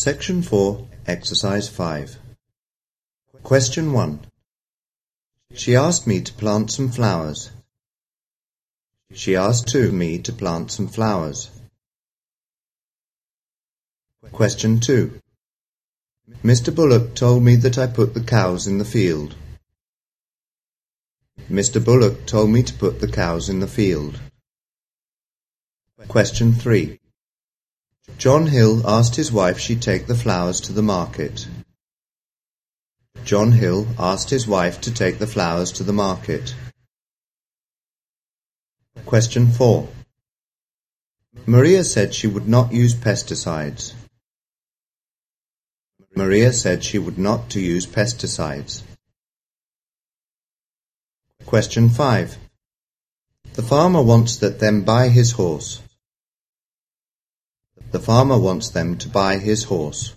Section 4, Exercise 5. Question 1. She asked me to plant some flowers. She asked me to plant some flowers. Question 2. Mr. Bullock told me that I put the cows in the field. Mr. Bullock told me to put the cows in the field. Question 3. John Hill asked his wife she'd take the flowers to the market. John Hill asked his wife to take the flowers to the market. Question 4. Maria said she would not use pesticides. Maria said she would not to use pesticides. Question 5. The farmer wants that them buy his horse. The farmer wants them to buy his horse.